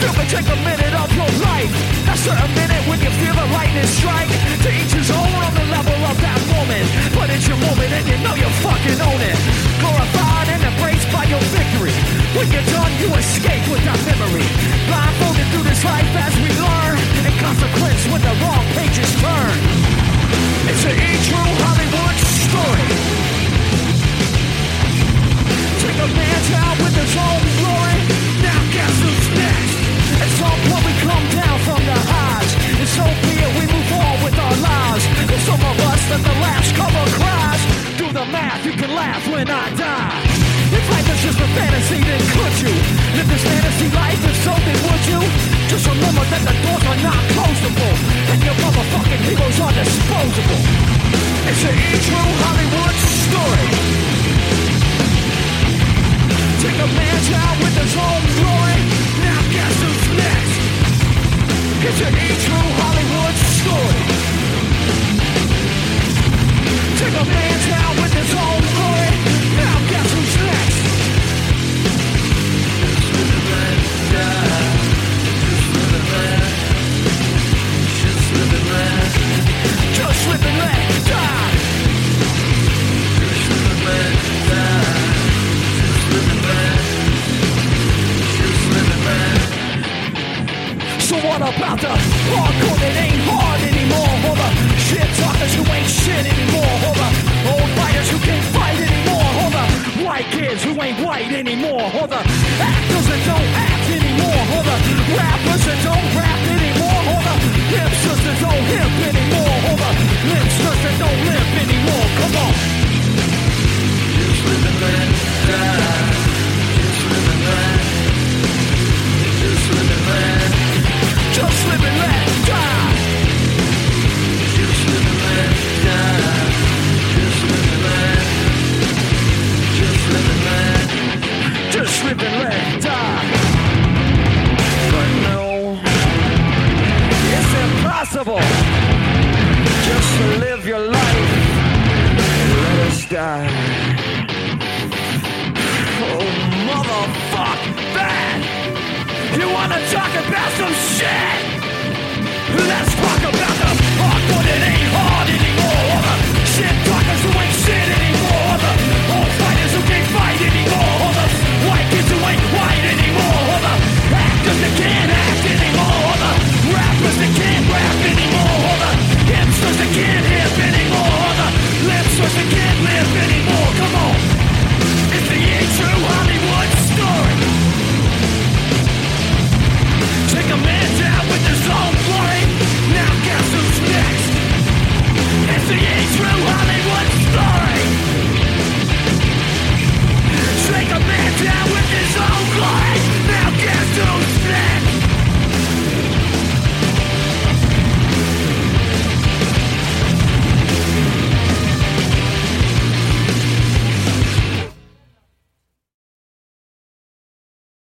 Feel me, take a minute of your life. That's a minute when you feel the lightning strike. To each his own on the level of that moment. But it's your moment and you know you fucking own it. Glorified and embraced by your victory. When you're done, you escape with that memory. Blindfolded through this life as we learn. In consequence when the wrong pages turn. It's an true Hollywood story. Take a man down with his own glory. Now guess who's next? At some point we come down from the highs. And so be it, we move on with our lives. And some of us let the last cover cries. Do the math, you can laugh when I die. If life is just a fantasy, then could you live this fantasy life? If so, then would you? Just remember that the doors are not closable. And your motherfucking heroes are disposable. It's an true Hollywood story. Take a man down with his own glory. Now guess who's next? It's an true Hollywood story. Take a man down with his own glory. Now guess who's next? Just live and let die. Just live and let. Just live and let. Just live and let die. Just live and let die. Just live and let. Just live and let. So what about the hardcore that ain't hard anymore? Or the shit talkers who ain't shit anymore? Or the old fighters who can't fight anymore? Or the white kids who ain't white anymore? Or the actors that don't act anymore? Or the rappers that don't rap anymore? Or the hipsters that don't hip anymore? Or the limpsters that don't limp anymore? Come on. Just live and let die. Just live and let. Just live and let. Just live and let die. Just live and let die. Just live and let. Just live and let. Just live and let die. But no, it's impossible just to live your life and let us die. Oh, motherfuck that! You wanna talk about some shit? Let's